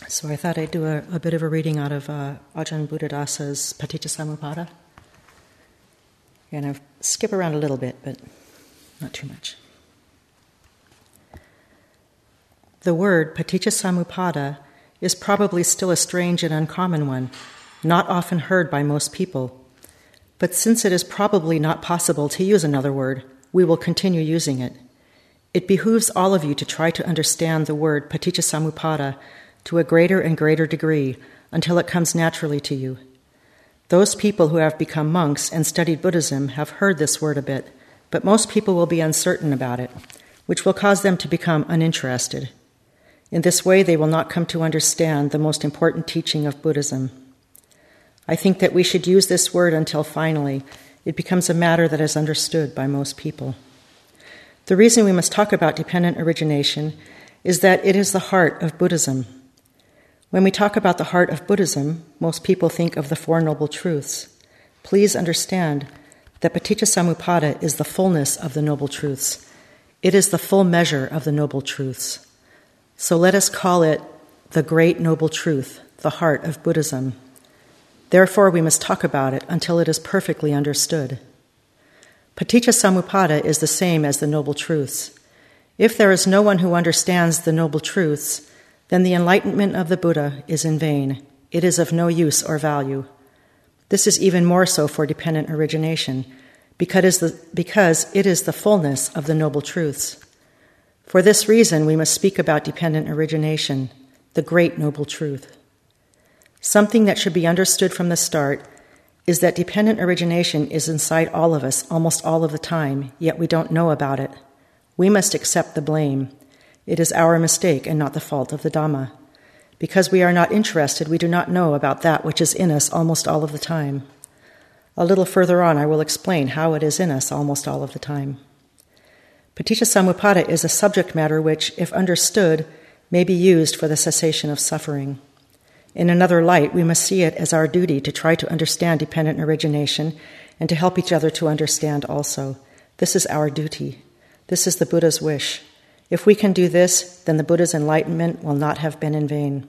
So I thought I'd do a bit of a reading out of Ajahn Buddhadasa's Paticcasamuppada. And I'll skip around a little bit, but not too much. The word Paticcasamuppada is probably still a strange and uncommon one, not often heard by most people. But since it is probably not possible to use another word, we will continue using it. It behooves all of you to try to understand the word Paticcasamuppada to a greater and greater degree until it comes naturally to you. Those people who have become monks and studied Buddhism have heard this word a bit, but most people will be uncertain about it, which will cause them to become uninterested. In this way, they will not come to understand the most important teaching of Buddhism. I think that we should use this word until finally it becomes a matter that is understood by most people. The reason we must talk about dependent origination is that it is the heart of Buddhism. When we talk about the heart of Buddhism, most people think of the Four Noble Truths. Please understand that Paticcasamuppada is the fullness of the Noble Truths. It is the full measure of the Noble Truths. So let us call it the Great Noble Truth, the heart of Buddhism. Therefore, we must talk about it until it is perfectly understood. Paticcasamuppada is the same as the Noble Truths. If there is no one who understands the Noble Truths, then the enlightenment of the Buddha is in vain. It is of no use or value. This is even more so for dependent origination, because it is the fullness of the Noble Truths. For this reason, we must speak about dependent origination, the Great Noble Truth. Something that should be understood from the start is that dependent origination is inside all of us almost all of the time, yet we don't know about it. We must accept the blame. It is our mistake and not the fault of the Dhamma. Because we are not interested, we do not know about that which is in us almost all of the time. A little further on, I will explain how it is in us almost all of the time. Paticcasamuppada is a subject matter which, if understood, may be used for the cessation of suffering. In another light, we must see it as our duty to try to understand dependent origination and to help each other to understand also. This is our duty. This is the Buddha's wish. If we can do this, then the Buddha's enlightenment will not have been in vain.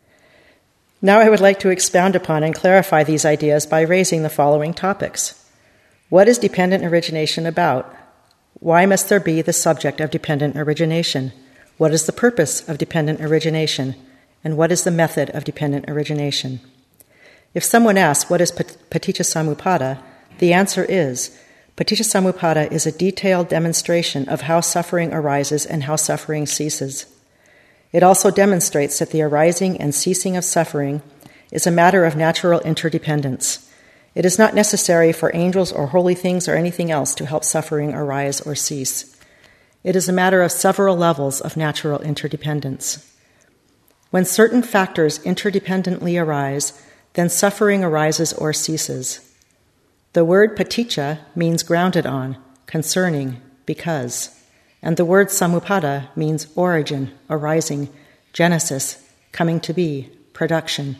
Now I would like to expound upon and clarify these ideas by raising the following topics. What is dependent origination about? Why must there be the subject of dependent origination? What is the purpose of dependent origination? And what is the method of dependent origination? If someone asks, what is Paticcasamuppada? The answer is, Paticcasamuppada is a detailed demonstration of how suffering arises and how suffering ceases. It also demonstrates that the arising and ceasing of suffering is a matter of natural interdependence. It is not necessary for angels or holy things or anything else to help suffering arise or cease. It is a matter of several levels of natural interdependence. When certain factors interdependently arise, then suffering arises or ceases. The word paticca means grounded on, concerning, because, and the word samuppada means origin, arising, genesis, coming to be, production.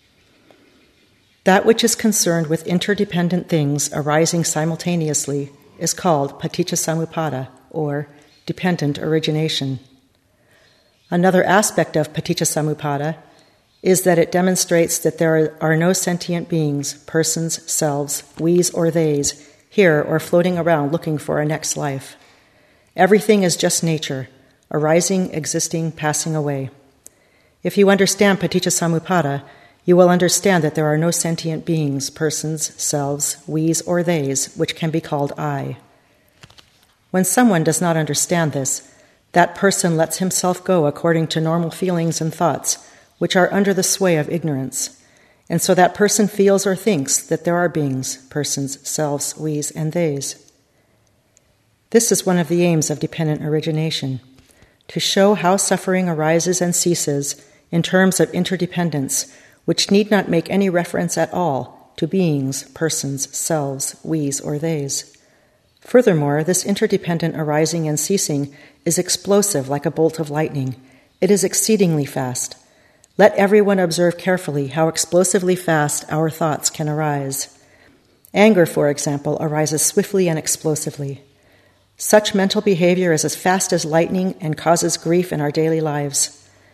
That which is concerned with interdependent things arising simultaneously is called paticcasamuppada, or dependent origination. Another aspect of Paticcasamuppada is that it demonstrates that there are no sentient beings, persons, selves, we's or they's, here or floating around looking for a next life. Everything is just nature, arising, existing, passing away. If you understand Paticcasamuppada, you will understand that there are no sentient beings, persons, selves, we's or they's, which can be called I. When someone does not understand this, that person lets himself go according to normal feelings and thoughts, which are under the sway of ignorance. And so that person feels or thinks that there are beings, persons, selves, we's, and they's. This is one of the aims of dependent origination, to show how suffering arises and ceases in terms of interdependence, which need not make any reference at all to beings, persons, selves, we's, or they's. Furthermore, this interdependent arising and ceasing is explosive like a bolt of lightning. It is exceedingly fast. Let everyone observe carefully how explosively fast our thoughts can arise. Anger, for example, arises swiftly and explosively. Such mental behavior is as fast as lightning and causes grief in our daily lives.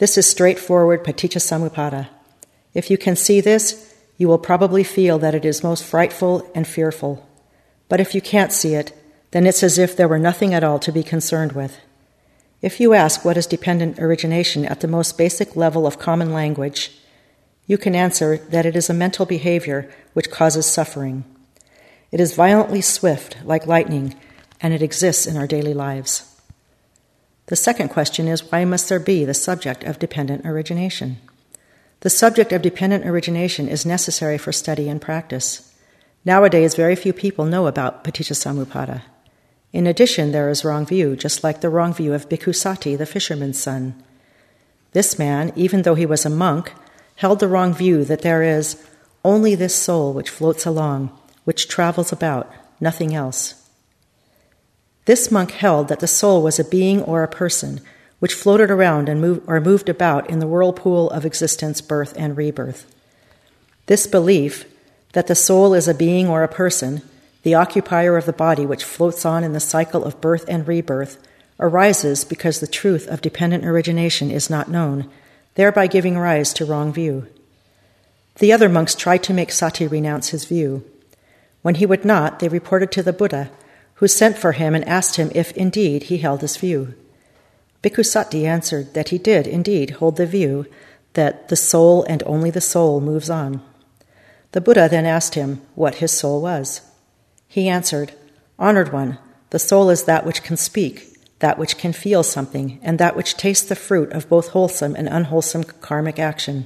This is straightforward paticcasamuppada. If you can see this, you will probably feel that it is most frightful and fearful. But if you can't see it, then it's as if there were nothing at all to be concerned with. If you ask what is dependent origination at the most basic level of common language, you can answer that it is a mental behavior which causes suffering. It is violently swift, like lightning, and it exists in our daily lives. The second question is, why must there be the subject of dependent origination? The subject of dependent origination is necessary for study and practice. Nowadays, very few people know about paticcasamuppada. In addition, there is wrong view, just like the wrong view of Bhikkhu Sati, the fisherman's son. This man, even though he was a monk, held the wrong view that there is only this soul which floats along, which travels about, nothing else. This monk held that the soul was a being or a person which floated around and moved about in the whirlpool of existence, birth, and rebirth. This belief that the soul is a being or a person, the occupier of the body which floats on in the cycle of birth and rebirth, arises because the truth of dependent origination is not known, thereby giving rise to wrong view. The other monks tried to make Sati renounce his view. When he would not, they reported to the Buddha, who sent for him and asked him if indeed he held this view. Bhikkhu Sati answered that he did indeed hold the view that the soul and only the soul moves on. The Buddha then asked him what his soul was. He answered, "Honored one, the soul is that which can speak, that which can feel something, and that which tastes the fruit of both wholesome and unwholesome karmic action."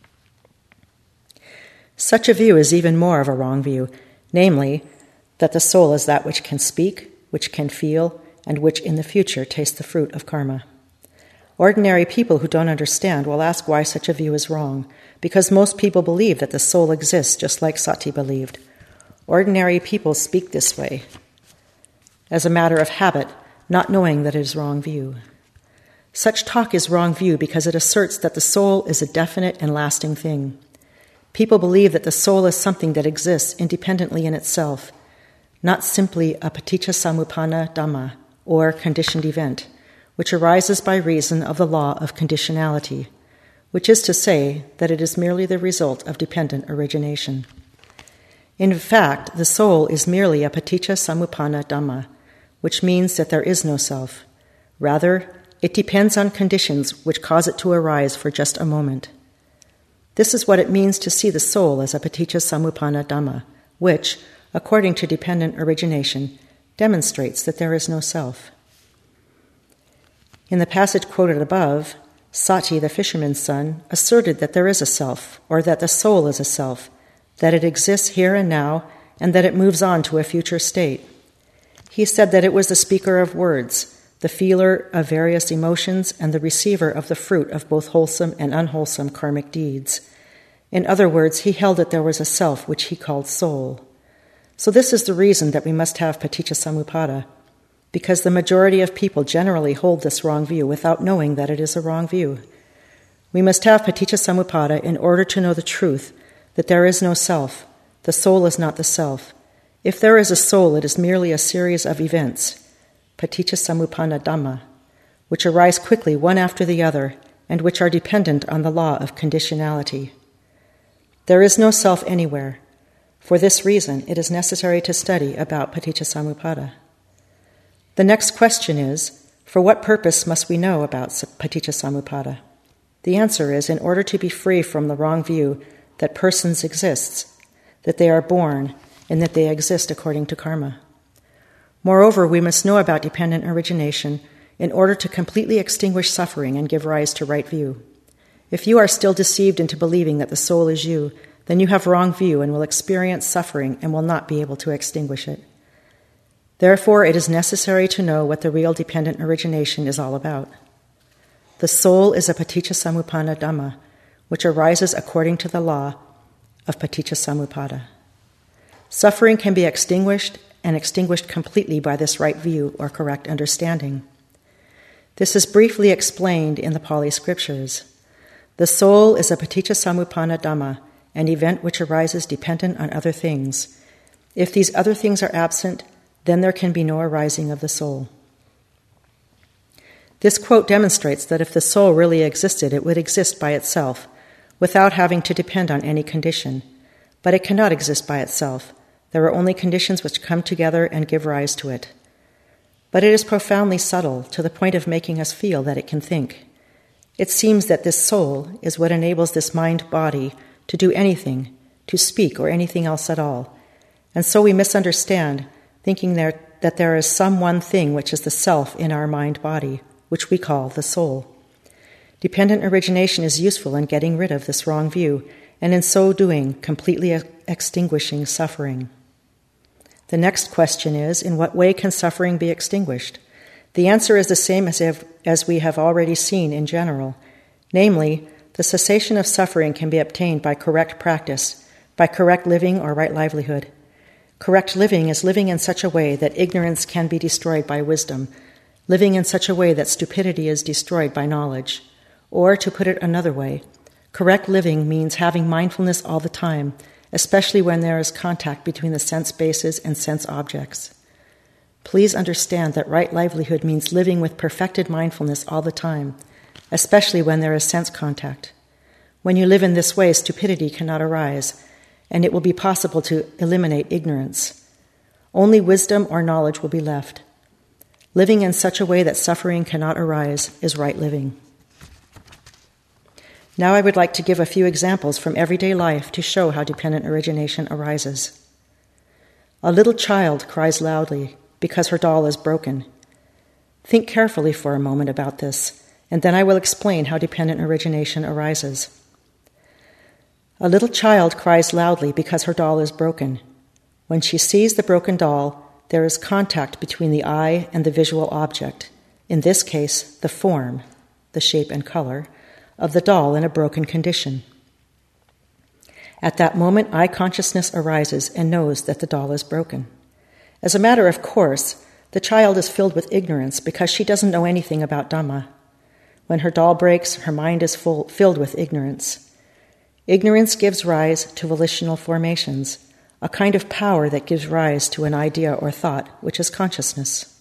Such a view is even more of a wrong view, namely, that the soul is that which can speak, which can feel, and which in the future tastes the fruit of karma. Ordinary people who don't understand will ask why such a view is wrong, because most people believe that the soul exists just like Sati believed. Ordinary people speak this way, as a matter of habit, not knowing that it is wrong view. Such talk is wrong view because it asserts that the soul is a definite and lasting thing. People believe that the soul is something that exists independently in itself, not simply a paticcasamuppanna dhamma, or conditioned event, which arises by reason of the law of conditionality, which is to say that it is merely the result of dependent origination. In fact, the soul is merely a paticcasamuppanna dhamma, which means that there is no self. Rather, it depends on conditions which cause it to arise for just a moment. This is what it means to see the soul as a paticcasamuppanna dhamma, which, according to dependent origination, demonstrates that there is no self. In the passage quoted above, Sati, the fisherman's son, asserted that there is a self, or that the soul is a self, that it exists here and now, and that it moves on to a future state. He said that it was the speaker of words, the feeler of various emotions, and the receiver of the fruit of both wholesome and unwholesome karmic deeds. In other words, he held that there was a self which he called soul. So this is the reason that we must have paticcasamuppada, because the majority of people generally hold this wrong view without knowing that it is a wrong view. We must have paticcasamuppada in order to know the truth, that there is no self, the soul is not the self. If there is a soul, it is merely a series of events, paticcasamuppanna dhamma, which arise quickly one after the other, and which are dependent on the law of conditionality. There is no self anywhere. For this reason, it is necessary to study about paticcasamuppada. The next question is, for what purpose must we know about paticcasamuppada? The answer is in order to be free from the wrong view that persons exist, that they are born, and that they exist according to karma. Moreover, we must know about dependent origination in order to completely extinguish suffering and give rise to right view. If you are still deceived into believing that the soul is you, then you have wrong view and will experience suffering and will not be able to extinguish it. Therefore, it is necessary to know what the real dependent origination is all about. The soul is a paticcasamuppanna dhamma, which arises according to the law of paticcasamuppada. Suffering can be extinguished and extinguished completely by this right view or correct understanding. This is briefly explained in the Pali scriptures. The soul is a paticcasamuppanna dhamma, an event which arises dependent on other things. If these other things are absent, then there can be no arising of the soul. This quote demonstrates that if the soul really existed, it would exist by itself, without having to depend on any condition. But it cannot exist by itself. There are only conditions which come together and give rise to it. But it is profoundly subtle, to the point of making us feel that it can think. It seems that this soul is what enables this mind-body to do anything, to speak, or anything else at all. And so we misunderstand, thinking that there is some one thing which is the self in our mind-body, which we call the soul. Dependent origination is useful in getting rid of this wrong view, and in so doing, completely extinguishing suffering. The next question is, in what way can suffering be extinguished? The answer is the same as we have already seen in general. Namely, the cessation of suffering can be obtained by correct practice, by correct living or right livelihood. Correct living is living in such a way that ignorance can be destroyed by wisdom, living in such a way that stupidity is destroyed by knowledge. Or, to put it another way, correct living means having mindfulness all the time, especially when there is contact between the sense bases and sense objects. Please understand that right livelihood means living with perfected mindfulness all the time, especially when there is sense contact. When you live in this way, stupidity cannot arise, and it will be possible to eliminate ignorance. Only wisdom or knowledge will be left. Living in such a way that suffering cannot arise is right living. Now I would like to give a few examples from everyday life to show how dependent origination arises. A little child cries loudly because her doll is broken. Think carefully for a moment about this, and then I will explain how dependent origination arises. A little child cries loudly because her doll is broken. When she sees the broken doll, there is contact between the eye and the visual object, in this case, the form, the shape and color, of the doll in a broken condition. At that moment, eye consciousness arises and knows that the doll is broken. As a matter of course, the child is filled with ignorance because she doesn't know anything about Dhamma. When her doll breaks, her mind is filled with ignorance. Ignorance gives rise to volitional formations, a kind of power that gives rise to an idea or thought, which is consciousness.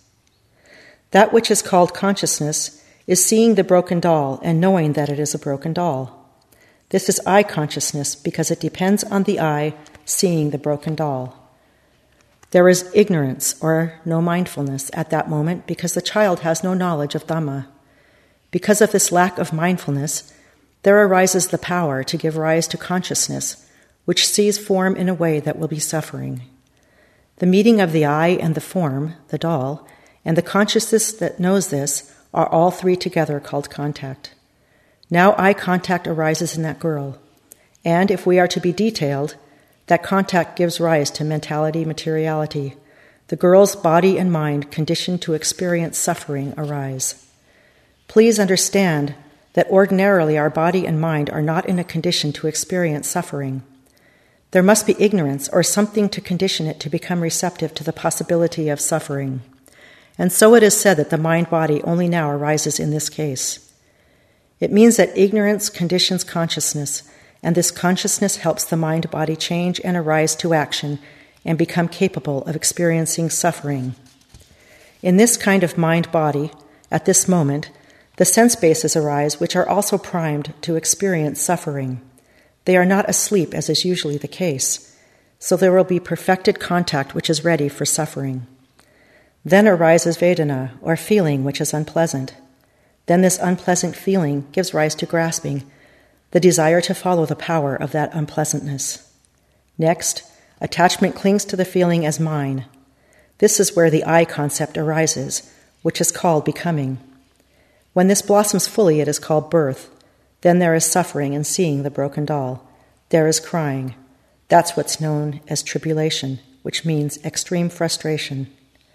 That which is called consciousness is seeing the broken doll and knowing that it is a broken doll. This is eye consciousness because it depends on the eye seeing the broken doll. There is ignorance or no mindfulness at that moment because the child has no knowledge of Dhamma. Because of this lack of mindfulness, there arises the power to give rise to consciousness, which sees form in a way that will be suffering. The meeting of the eye and the form, the doll, and the consciousness that knows this are all three together called contact. Now eye contact arises in that girl, and if we are to be detailed, that contact gives rise to mentality materiality. The girl's body and mind conditioned to experience suffering arise. Please understand that ordinarily our body and mind are not in a condition to experience suffering. There must be ignorance or something to condition it to become receptive to the possibility of suffering. And so it is said that the mind-body only now arises in this case. It means that ignorance conditions consciousness, and this consciousness helps the mind-body change and arise to action and become capable of experiencing suffering. In this kind of mind-body, at this moment, the sense bases arise which are also primed to experience suffering. They are not asleep, as is usually the case, so there will be perfected contact which is ready for suffering. Then arises Vedana, or feeling, which is unpleasant. Then this unpleasant feeling gives rise to grasping, the desire to follow the power of that unpleasantness. Next, attachment clings to the feeling as mine. This is where the I concept arises, which is called becoming. When this blossoms fully, it is called birth. Then there is suffering in seeing the broken doll. There is crying. That's what's known as tribulation, which means extreme frustration.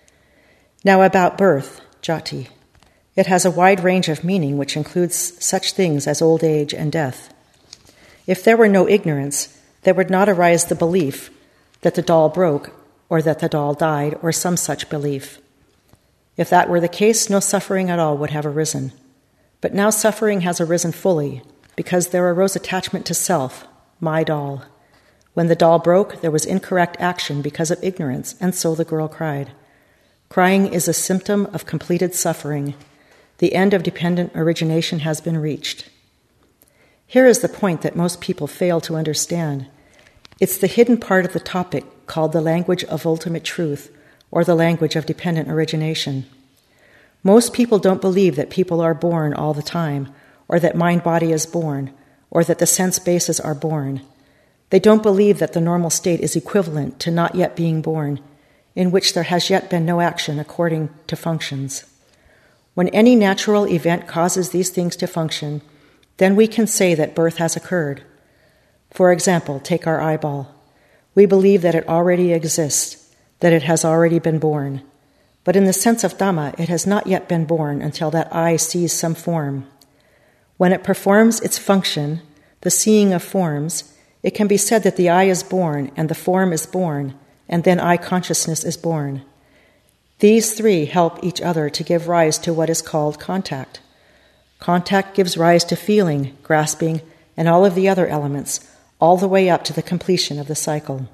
Now about birth, jati. It has a wide range of meaning which includes such things as old age and death. If there were no ignorance, there would not arise the belief that the doll broke or that the doll died or some such belief. If that were the case, no suffering at all would have arisen. But now suffering has arisen fully because there arose attachment to self, my doll. When the doll broke, there was incorrect action because of ignorance, and so the girl cried. Crying is a symptom of completed suffering. The end of dependent origination has been reached. Here is the point that most people fail to understand. It's the hidden part of the topic called the language of ultimate truth, or the language of dependent origination. Most people don't believe that people are born all the time, or that mind-body is born, or that the sense bases are born. They don't believe that the normal state is equivalent to not yet being born, in which there has yet been no action according to functions. When any natural event causes these things to function, then we can say that birth has occurred. For example, take our eyeball. We believe that it already exists, that it has already been born. But in the sense of Dhamma, it has not yet been born until that eye sees some form. When it performs its function, the seeing of forms, it can be said that the eye is born and the form is born, and then eye consciousness is born. These three help each other to give rise to what is called contact. Contact gives rise to feeling, grasping, and all of the other elements, all the way up to the completion of the cycle.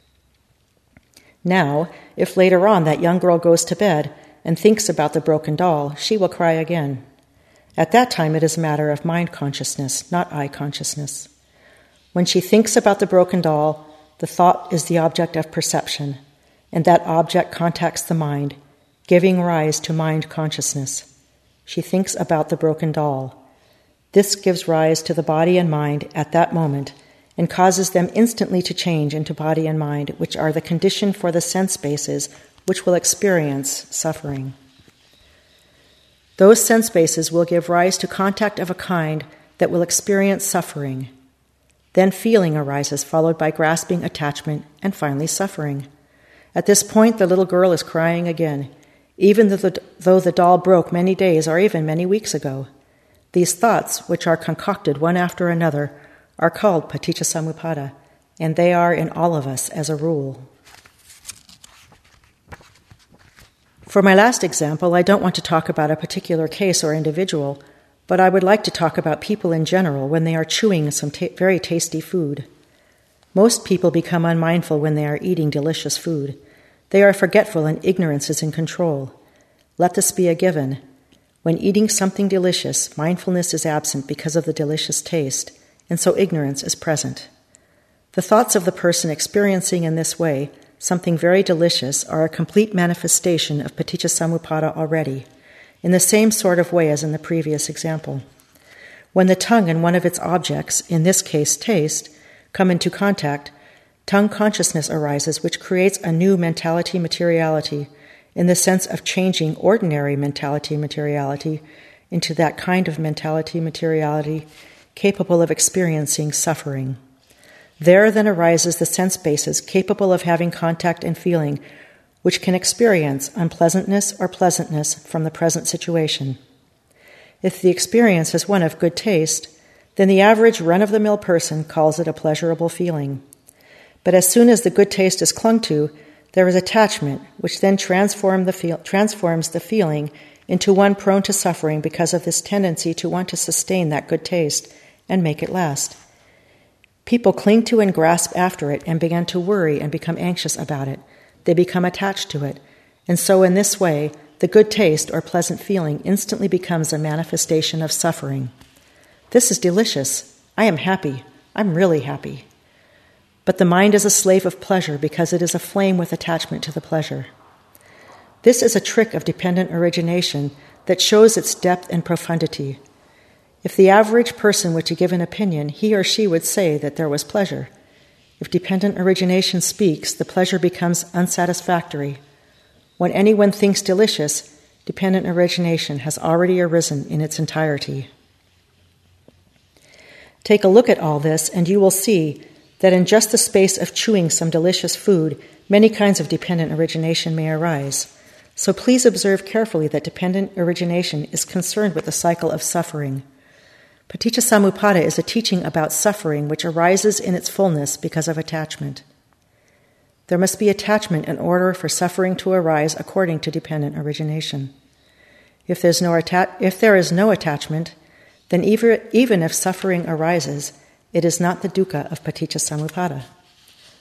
Now, if later on that young girl goes to bed and thinks about the broken doll, she will cry again. At that time, it is a matter of mind consciousness, not eye consciousness. When she thinks about the broken doll, the thought is the object of perception, and that object contacts the mind, giving rise to mind consciousness. She thinks about the broken doll. This gives rise to the body and mind at that moment and causes them instantly to change into body and mind, which are the condition for the sense bases which will experience suffering. Those sense bases will give rise to contact of a kind that will experience suffering. Then feeling arises, followed by grasping, attachment, and finally suffering. At this point, the little girl is crying again, even though the doll broke many days or even many weeks ago. These thoughts, which are concocted one after another, are called paticcasamuppada, and they are in all of us as a rule. For my last example, I don't want to talk about a particular case or individual, but I would like to talk about people in general when they are chewing some very tasty food. Most people become unmindful when they are eating delicious food. They are forgetful and ignorance is in control. Let this be a given. When eating something delicious, mindfulness is absent because of the delicious taste, and so ignorance is present. The thoughts of the person experiencing in this way something very delicious are a complete manifestation of paticcasamuppada already, in the same sort of way as in the previous example. When the tongue and one of its objects, in this case taste, come into contact, tongue consciousness arises, which creates a new mentality materiality, in the sense of changing ordinary mentality materiality into that kind of mentality materiality capable of experiencing suffering. There then arises the sense bases capable of having contact and feeling, which can experience unpleasantness or pleasantness from the present situation. If the experience is one of good taste, then the average run-of-the-mill person calls it a pleasurable feeling. But as soon as the good taste is clung to, there is attachment, which then transforms the feeling into one prone to suffering because of this tendency to want to sustain that good taste and make it last. People cling to and grasp after it and begin to worry and become anxious about it. They become attached to it. And so in this way, the good taste or pleasant feeling instantly becomes a manifestation of suffering. This is delicious. I am happy. I'm really happy. But the mind is a slave of pleasure because it is aflame with attachment to the pleasure. This is a trick of dependent origination that shows its depth and profundity. If the average person were to give an opinion, he or she would say that there was pleasure. If dependent origination speaks, the pleasure becomes unsatisfactory. When anyone thinks delicious, dependent origination has already arisen in its entirety. Take a look at all this, and you will see that in just the space of chewing some delicious food, many kinds of dependent origination may arise. So please observe carefully that dependent origination is concerned with the cycle of suffering. Paticcasamuppada is a teaching about suffering which arises in its fullness because of attachment. There must be attachment in order for suffering to arise according to dependent origination. If there is no attachment, then even if suffering arises, it is not the dukkha of paticcasamuppada.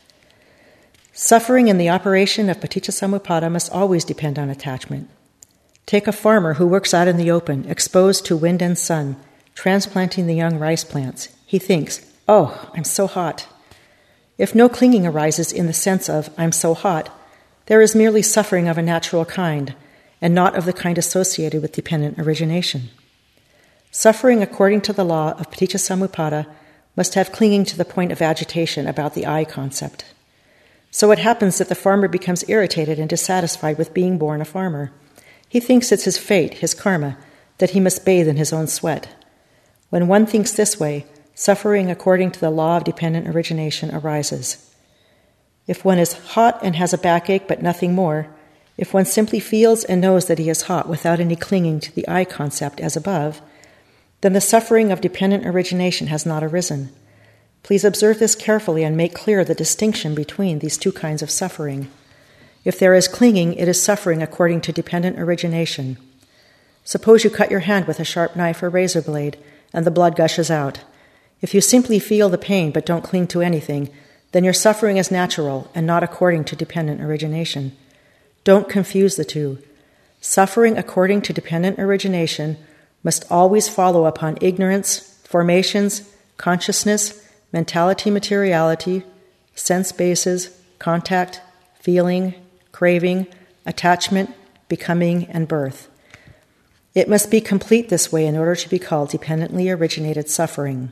Suffering in the operation of paticcasamuppada must always depend on attachment. Take a farmer who works out in the open, exposed to wind and sun, transplanting the young rice plants. He thinks, "Oh, I'm so hot." If no clinging arises in the sense of "I'm so hot," there is merely suffering of a natural kind, and not of the kind associated with dependent origination. Suffering according to the law of Paticcasamuppada must have clinging to the point of agitation about the I concept. So it happens that the farmer becomes irritated and dissatisfied with being born a farmer. He thinks it's his fate, his karma, that he must bathe in his own sweat. When one thinks this way, suffering according to the law of dependent origination arises. If one is hot and has a backache but nothing more, if one simply feels and knows that he is hot without any clinging to the I concept as above, then the suffering of dependent origination has not arisen. Please observe this carefully and make clear the distinction between these two kinds of suffering. If there is clinging, it is suffering according to dependent origination. Suppose you cut your hand with a sharp knife or razor blade, and the blood gushes out. If you simply feel the pain but don't cling to anything, then your suffering is natural and not according to dependent origination. Don't confuse the two. Suffering according to dependent origination must always follow upon ignorance, formations, consciousness, mentality, materiality, sense bases, contact, feeling, craving, attachment, becoming, and birth. It must be complete this way in order to be called dependently originated suffering.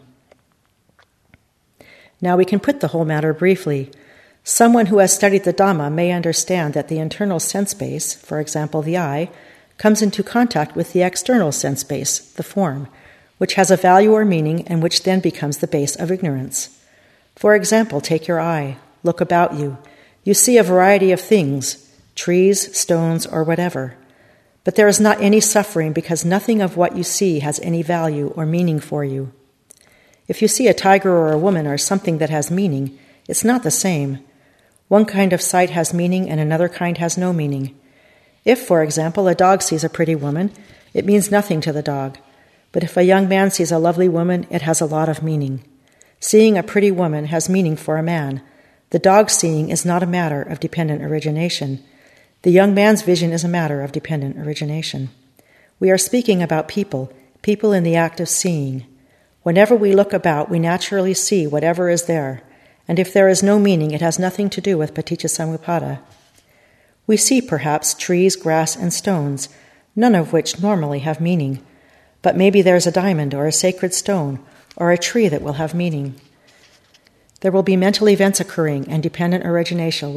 Now we can put the whole matter briefly. Someone who has studied the Dhamma may understand that the internal sense base, for example the I, comes into contact with the external sense base, the form, which has a value or meaning and which then becomes the base of ignorance. For example, take your eye. Look about you. You see a variety of things, trees, stones, or whatever. But there is not any suffering because nothing of what you see has any value or meaning for you. If you see a tiger or a woman or something that has meaning, it's not the same. One kind of sight has meaning and another kind has no meaning. If, for example, a dog sees a pretty woman, it means nothing to the dog. But if a young man sees a lovely woman, it has a lot of meaning. Seeing a pretty woman has meaning for a man. The dog's seeing is not a matter of dependent origination. The young man's vision is a matter of dependent origination. We are speaking about people in the act of seeing. Whenever we look about, we naturally see whatever is there, and if there is no meaning, it has nothing to do with Paticcasamuppada. We see, perhaps, trees, grass, and stones, none of which normally have meaning, but maybe there's a diamond or a sacred stone or a tree that will have meaning. There will be mental events occurring, and dependent origination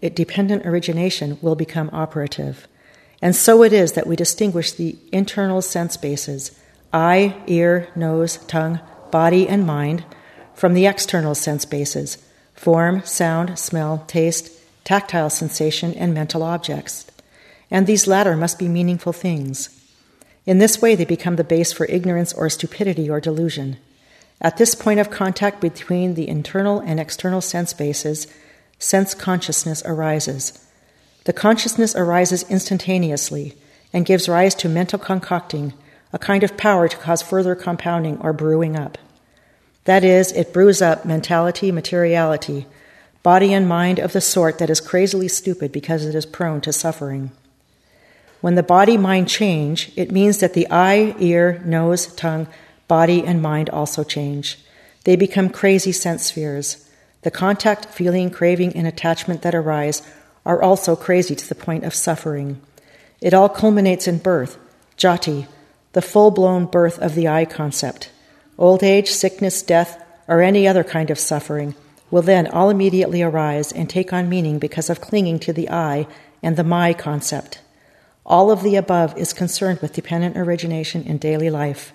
will become operative. And so it is that we distinguish the internal sense bases, eye, ear, nose, tongue, body, and mind, from the external sense bases, form, sound, smell, taste, tactile sensation, and mental objects. And these latter must be meaningful things. In this way, they become the base for ignorance or stupidity or delusion. At this point of contact between the internal and external sense bases, sense consciousness arises. The consciousness arises instantaneously and gives rise to mental concocting, a kind of power to cause further compounding or brewing up. That is, it brews up mentality, materiality, body and mind of the sort that is crazily stupid because it is prone to suffering. When the body-mind change, it means that the eye, ear, nose, tongue, body, and mind also change. They become crazy sense spheres. The contact, feeling, craving, and attachment that arise are also crazy to the point of suffering. It all culminates in birth, jati, the full-blown birth of the I concept. Old age, sickness, death, or any other kind of suffering will then all immediately arise and take on meaning because of clinging to the I and the my concept. All of the above is concerned with dependent origination in daily life.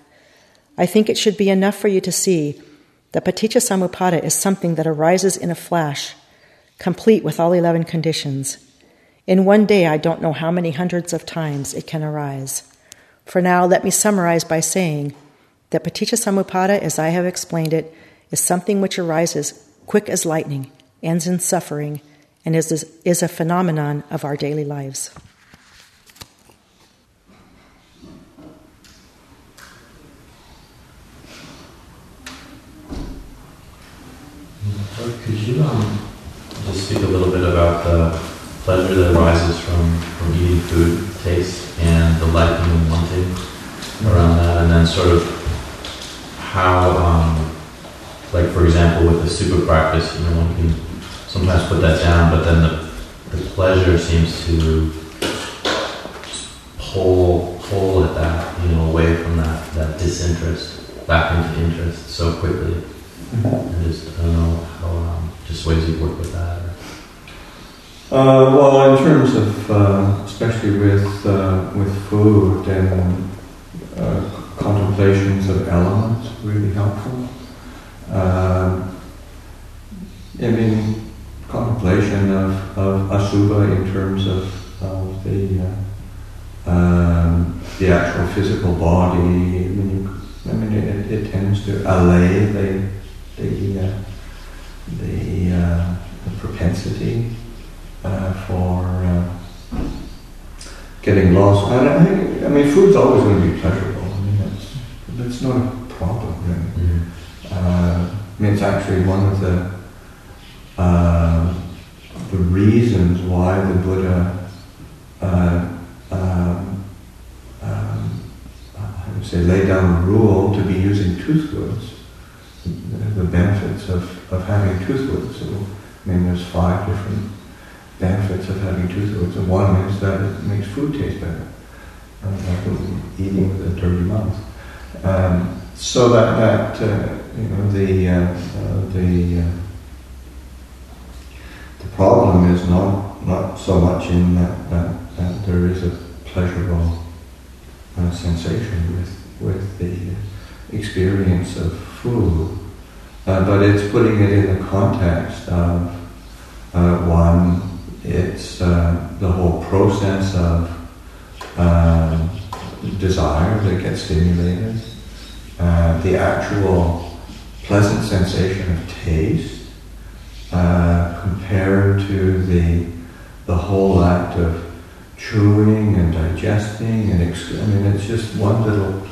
I think it should be enough for you to see that Paticcasamuppada is something that arises in a flash, complete with all 11 conditions. In one day, I don't know how many hundreds of times it can arise. For now, let me summarize by saying that Paticcasamuppada, as I have explained it, is something which arises quick as lightning, ends in suffering, and is a phenomenon of our daily lives. Could you just speak a little bit about pleasure that arises from eating food, taste, and the liking and wanting around that, and then sort of how, like for example, with the super practice, one can sometimes put that down, but then the pleasure seems to just pull at that, away from that disinterest back into interest so quickly. And just, I don't know how, just ways you work with that. Well, in terms of, especially with food and contemplations of elements, really helpful. Contemplation of asubha in terms of the actual physical body. It tends to allay the propensity for getting lost. Food's always going to be pleasurable. That's not a problem, really. Mm-hmm. It's actually one of the reasons why the Buddha laid down a rule to be using toothwoods. The benefits of having toothwoods. So, there's 5 different benefits of having toothwoods, and one is that it makes food taste better. Like eating with a dirty mouth. So that the problem is not so much in that there is a pleasurable sensation with the experience of food, but it's putting it in the context of one. It's the whole process of desire that gets stimulated, the actual pleasant sensation of taste compared to the whole act of chewing and digesting and it's just one little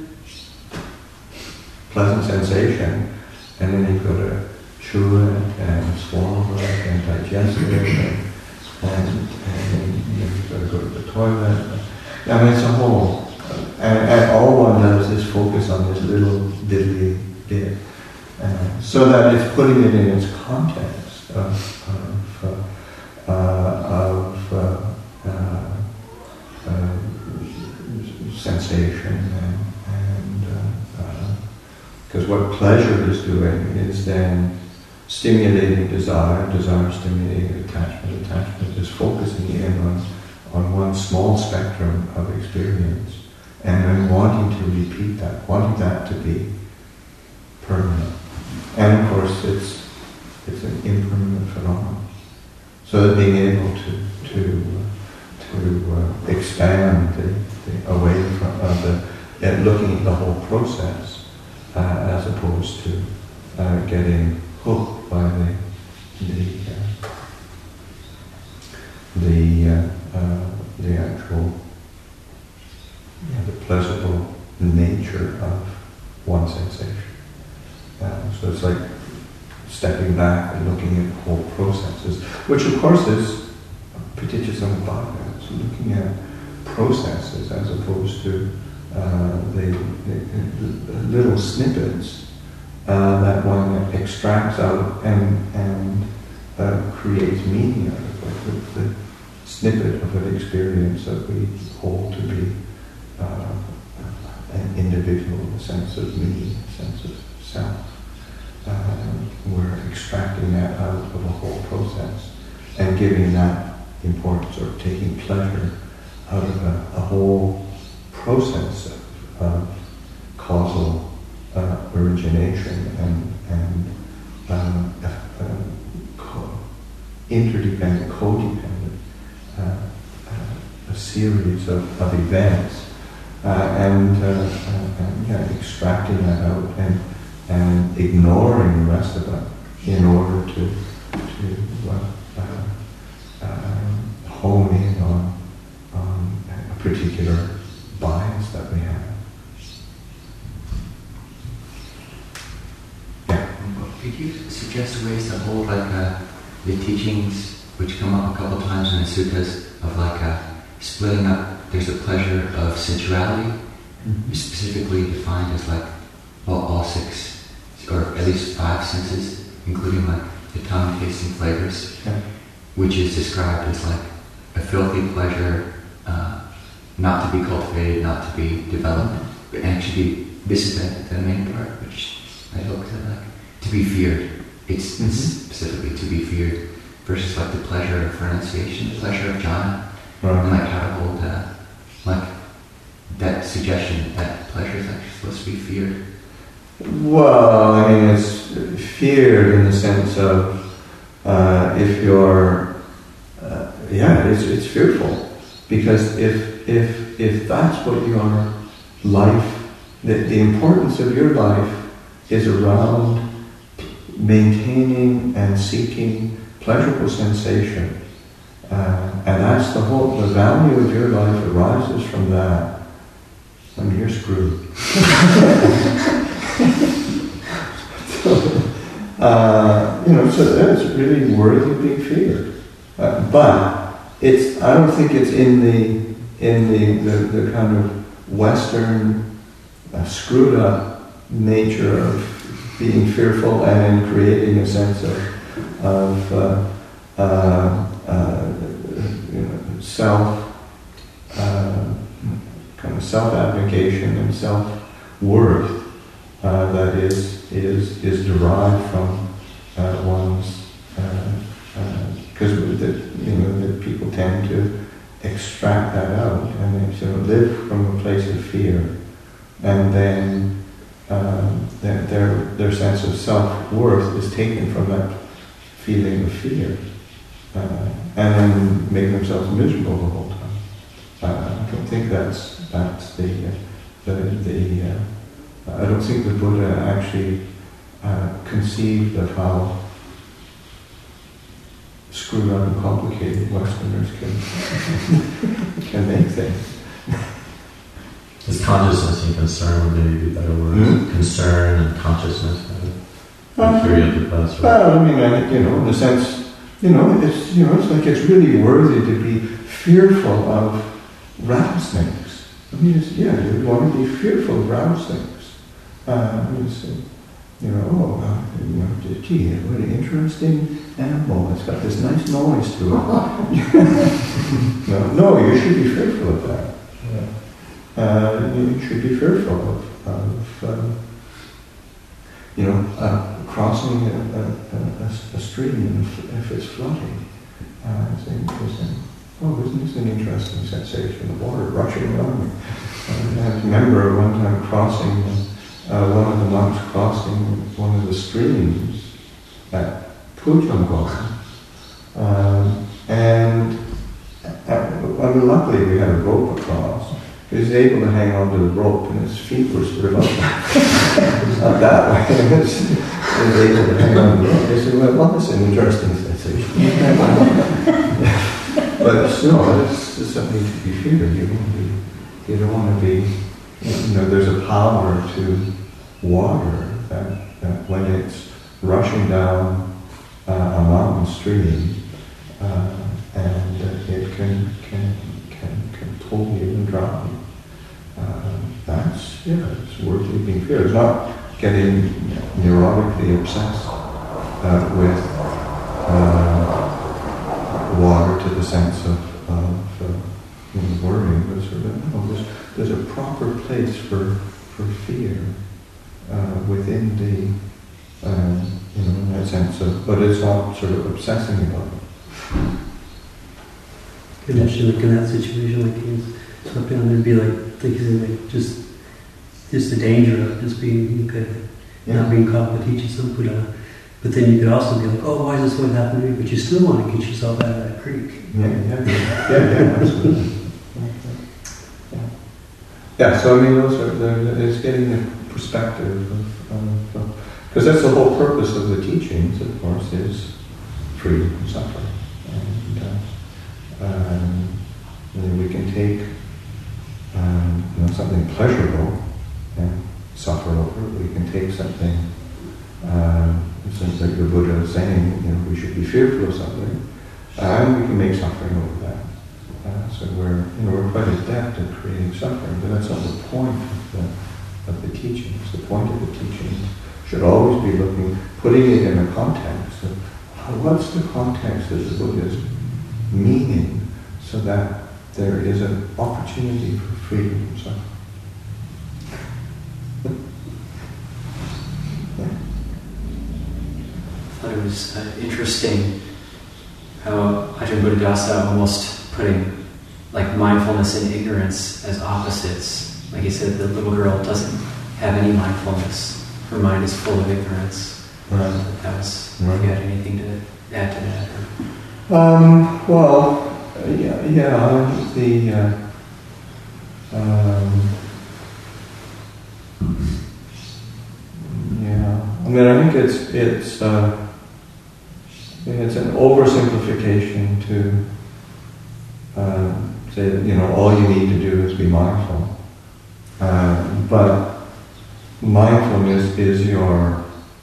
pleasant sensation, and then you've got to chew it and swallow it and digest it and you've got to go to the toilet. It's a whole, and all one does is focus on this little diddly bit, so that it's putting it in its context of sensation, and because what pleasure is doing is then stimulating desire stimulating attachment is focusing in on one small spectrum of experience, and then wanting to repeat that, wanting that to be permanent. And of course it's an impermanent phenomenon. So that being able to expand the away from looking at the whole process as opposed to getting hooked by the actual the pleasurable nature of one sensation. So it's like stepping back and looking at whole processes, which of course is Paticcasamuppada. So looking at processes as opposed to the little snippets that one extracts out and creates meaning out of, like the snippet of an experience that we hold to be an individual, a sense of me, a sense of self. We're extracting that out of a whole process and giving that importance, or taking pleasure out of a whole process of causal origination and interdependent, codependent, a series of events, extracting that out and ignoring the rest of it in order to hone in on a particular bias that we have. Yeah. Could you suggest ways to hold the teachings which come up a couple times in the suttas of like splitting up. There's a pleasure of sensuality, specifically defined as like all six, or at least five senses, including like the tongue tasting flavors, which is described as like a filthy pleasure, not to be cultivated, not to be developed, but actually this is the main part, which I hope to like to be feared. It's specifically to be feared versus like the pleasure of renunciation, the pleasure of jhana, and like how to hold like that suggestion that pleasure is actually supposed to be feared. Well, I mean, it's feared in the sense of if you're, it's fearful, because if that's what your life, the importance of your life is around maintaining and seeking pleasurable sensation, and that's the value of your life arises from that, I mean, you're screwed. So that's really worthy of being feared. But I don't think it's in the kind of Western screwed up nature of being fearful and in creating a sense of self-abnegation and self-worth that is derived from one's, because that people tend to extract that out and they sort of live from a place of fear, and then their sense of self-worth is taken from that feeling of fear, and then make themselves miserable the whole time. I don't think that's the I don't think the Buddha actually conceived of how screwed up and complicated Westerners can make things. Is consciousness and concern would maybe be better words? Concern and consciousness. Well, I mean, in the sense, it's like it's really worthy to be fearful of rattlesnakes. I mean, you want to be fearful of rattlesnakes. Gee, what an interesting animal. It's got this nice noise to it. No, you should be fearful of that. You should be fearful of crossing a stream if it's flooding. Isn't this an interesting sensation? The water rushing around me. I remember one time crossing, one of the monks crossing one of the streams at Pujamgol. Luckily we had a rope across. He was able to hang on to the rope and his feet were sort of up that way. He was able to hang on to the rope. He said, well, that's an interesting sensation. But it's something to be feared. You don't want to be, there's a power to water that when it's rushing down a mountain stream, and it can pull you and drown you. It's worthy of being feared. It's not getting neurotically obsessed with water to the sense of worrying, but sort of, there's a proper place for fear within the, in that sense of, but it's not sort of obsessing about it. Could actually look in that situation like he's swept down there and be like thinking like just the danger of just being not being caught with teaching Buddha. But then you could also be like, oh, why is this going to happen to me? But you still want to get yourself out of that creek. Yeah, absolutely. Yeah, so I mean, it's getting the perspective of because that's the whole purpose of the teachings, of course, is freedom from suffering. And we can take something pleasurable and suffer over it. We can take something, it seems like the Buddha is saying, we should be fearful of something, And we can make suffering over that. So we're quite adept at creating suffering, but that's not the point of the teachings. The point of the teachings should always be putting it in a context of what's the context of the Buddha's meaning, so that there is an opportunity for freedom from suffering. I thought it was interesting how Ajahn Buddhadasa almost putting like mindfulness and ignorance as opposites. Like he said, the little girl doesn't have any mindfulness. Her mind is full of ignorance. Right. That was, if you had anything to add to that. I think it's an oversimplification to say that all you need to do is be mindful, but mindfulness is your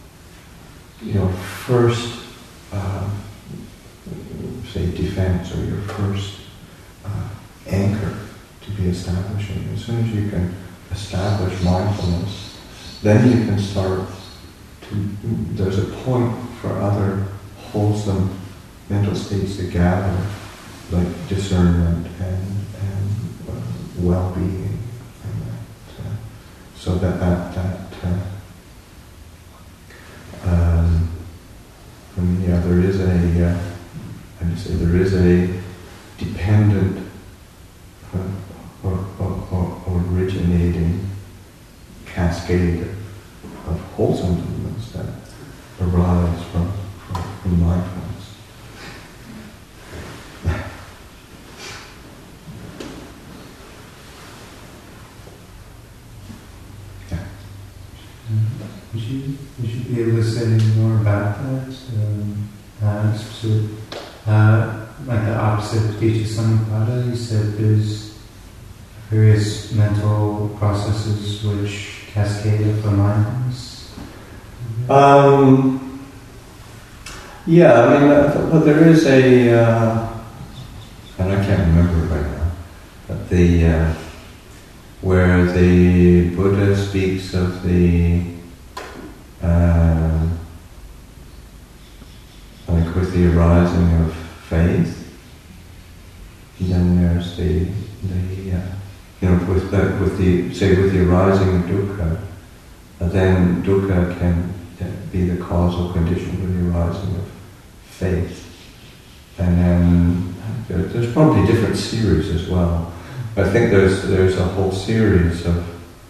first say defense, or your first anchor to be establishing. As soon as you can establish mindfulness, then you can start to, there's a point for other wholesome mental states to gather, like discernment and well-being, and so there is a dependent or originating cascade of wholesome movements that arise from mindfulness. Yeah. Would you be able to say more about that? Like the opposite of Ticca Samuppada, you said there's various mental processes which cascade up from mindfulness. But there is and I can't remember it right now, but where the Buddha speaks of like with the arising of faith, then there's with the arising of dukkha, then dukkha can be the causal condition for the arising of faith. And then there's probably different series as well. I think there's a whole series of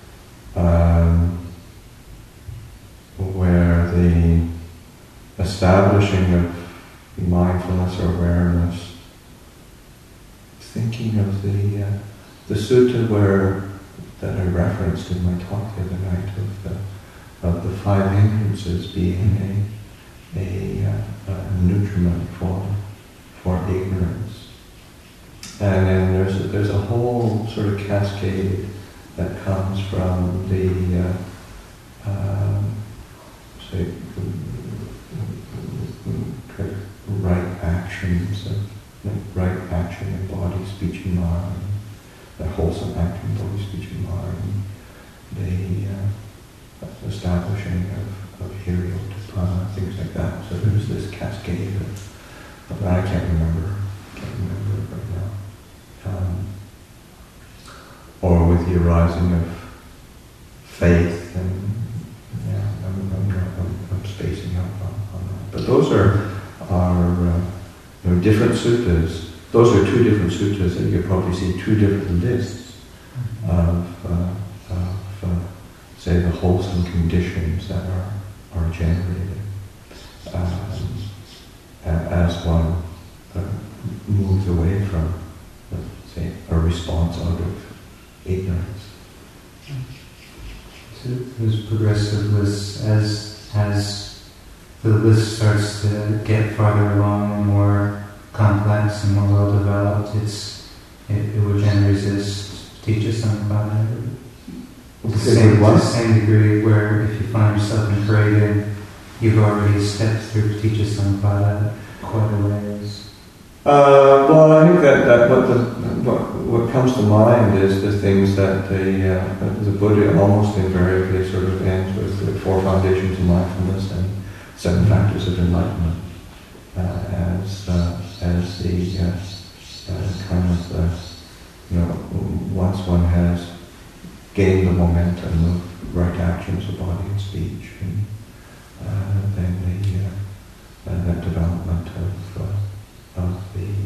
where the establishing of mindfulness or awareness, thinking of the sutta that I referenced in my talk the other night of the five hindrances being a nutriment for ignorance, and then there's a whole sort of cascade that comes from the right actions, right action in body, speech, and mind, the wholesome action in body, speech, and mind, the establishing of hiriyottapana, things like that. So there's this cascade of I can't remember it right now. Or with the arising of faith, and I'm spacing out on that. But those are different suttas. Those are two different suttas that you could probably see two different lists of say the wholesome conditions that are generated as one moves away from, say, a response out of ignorance. So there's progressive bliss as the bliss starts to get farther along and more complex and more well developed. It would generally resist Ticca Samuppada. To the same degree where if you find yourself in craving, you've already stepped through Ticca Samuppada quite a ways. Well, I think that what comes to mind is the things that the Buddha almost invariably sort of ends with the 4 foundations of mindfulness and 7 factors of enlightenment as the kind of once one has gained the momentum of right actions of body and speech, and then that development of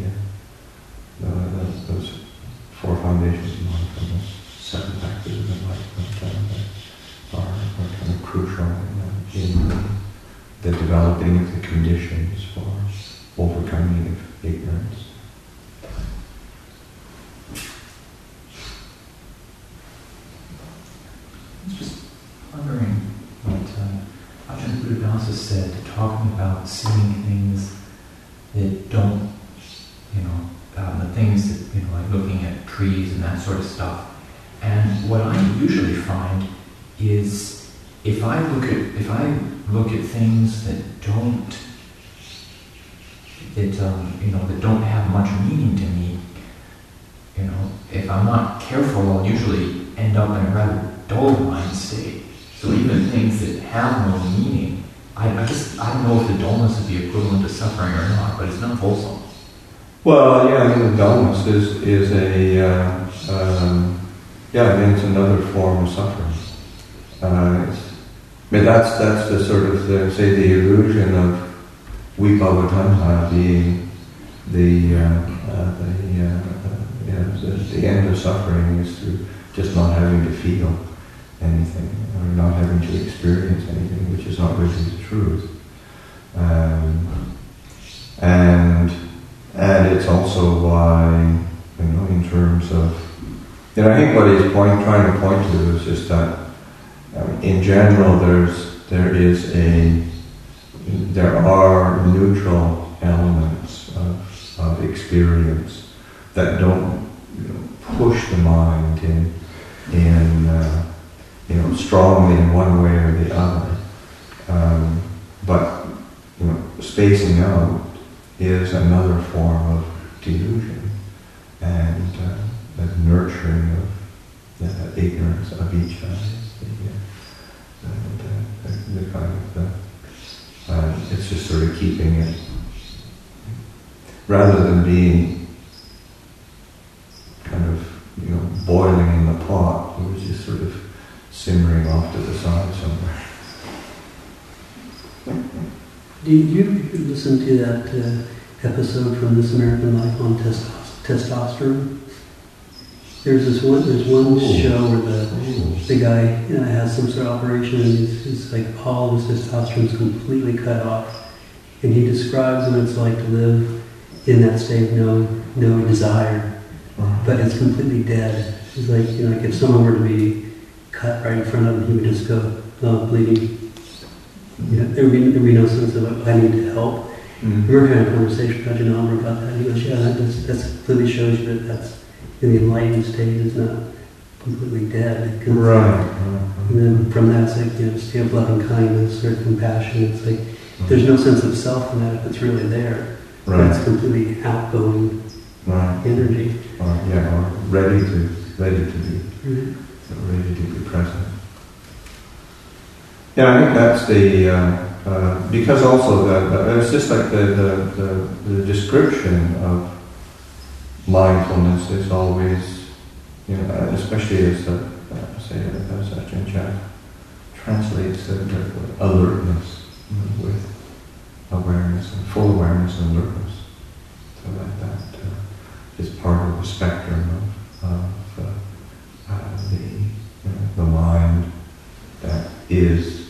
those 4 foundations of mindfulness, 7 factors of enlightenment are kind of crucial in the developing of the conditions for overcoming of ignorance. I was just wondering what Ajahn Buddhadasa said, talking about seeing things that don't, the things that, like looking at trees and that sort of stuff. And what I usually find is if I look at things that don't have much meaning to me, if I'm not careful, I'll usually end up in a rather dull mind state. So even things that have no meaning, I don't know if the dullness is the equivalent to suffering or not, but it's not wholesome. Well, yeah, I mean, the dullness is it's another form of suffering. That's the sort of the illusion of Vibhavatanha being the end of suffering is through just not having to feel anything or not having to experience anything, which is not really the truth. And it's also why, in terms of, I think what he's trying to point to is just that, in general, there are neutral elements of experience that don't push the mind in strongly in one way or the other. But spacing out is another form of delusion and the nurturing of the ignorance of each other. The kind of it's just sort of keeping it, rather than being kind of boiling in the pot, it was just sort of simmering off to the side somewhere. Did you listen to that episode from This American Life on testosterone? There's one show where the guy has some sort of operation and he's like all of his testosterone is completely cut off, and he describes what it's like to live in that state of no desire, but it's completely dead. It's like like if someone were to be cut right in front of him, he would just go bleeding. There would be no sense of I need to help. We were having a conversation with Ajahn Amar about that. He goes, that clearly shows you that that's in the enlightened state is not completely dead. Right. And then from that, it's like, state of loving kindness or compassion. It's like, there's no sense of self in that if it's really there. Right. It's completely outgoing energy. Or ready to be, ready to be present. Yeah, I think that's the, because also it's just like the description of mindfulness is always, especially as Ajahn Chah translates the alertness with awareness and full awareness and alertness. So that is part of the spectrum of the mind that is